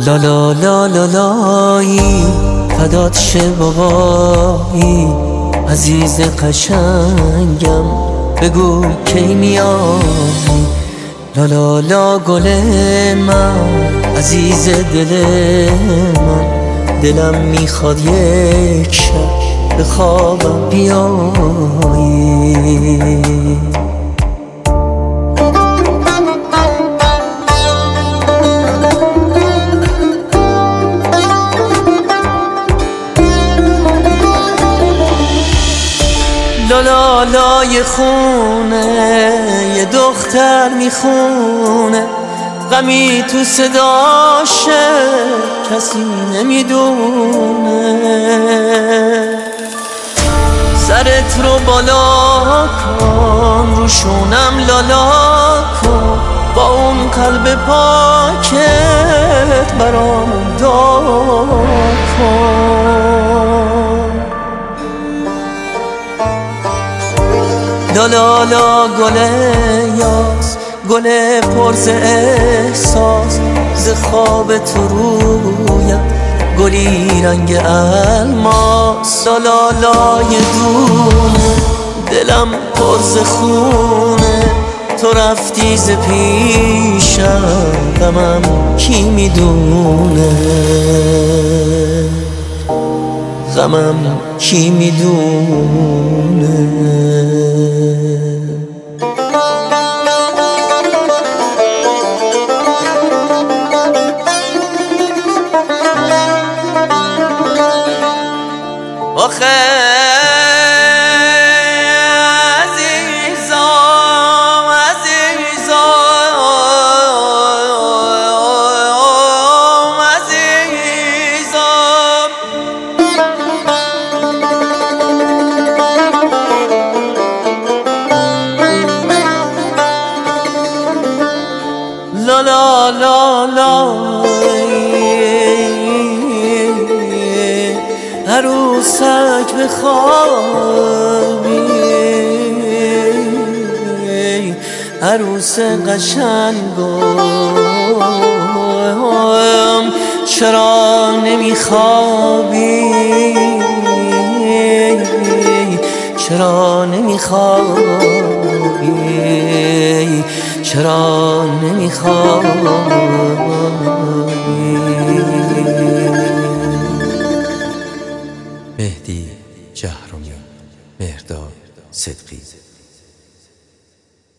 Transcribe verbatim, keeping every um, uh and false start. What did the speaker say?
لا لا لا لا لایی فدات شه بابایی عزیز قشنگم بگو کی میای. لا لا لا گل من عزیز دل من دلم میخواد یک شب به خوابم بیایی. لالا لای خونه یه دختر میخونه غمی تو صداشه کسی نمیدونه. سرت رو بالا کن روشونم لالا کن با اون قلب پاکت برامون دعا کن. لالا لا گل یاس گل پرز احساس ز خواب تو رویم گلی رنگ الماس. لالا لای دونه دلم پرز خونه تو رفتی ز پیشم غمم کی میدونه غمم کی میدونه. آخه عزیزم عزیزم عزیزم لا لا لا لا عروسک بخوابی عروس قشنگم چرا نمیخوابی چرا نمیخوابی چرا نمیخوابی. مهدی جهرمی، مهرداد صدقی.